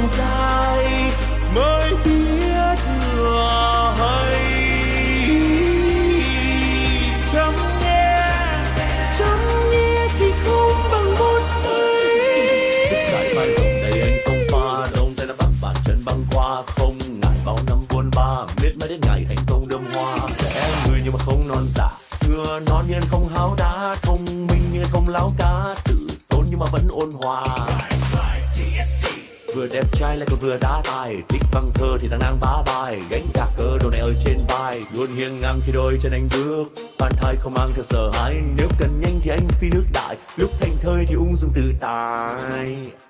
đường dài mới biết ngựa hay. Chẳng nghe thì không bằng một tay. Sức dài vai rộng đầy anh sông pha, đông tay đã bắt bàn chân băng qua, không ngại bao năm buồn ba, biết mãi đến ngày thành công đơm hoa. Trẻ người nhưng mà không non dạ, ngựa non nhưng không háo đá, thông minh nhưng không láo cá, tự tôn nhưng mà vẫn ôn hòa. Vừa đẹp trai lại còn vừa đá tài, thích văn thơ thì thằng năng bá bài, gánh cả cơ đồ này ở trên vai, luôn hiên ngang khi đôi chân anh bước, phan thai không mang theo sợ hãi, nếu cần nhanh thì anh phi nước đại, lúc thành thơi thì ung dung tự tại.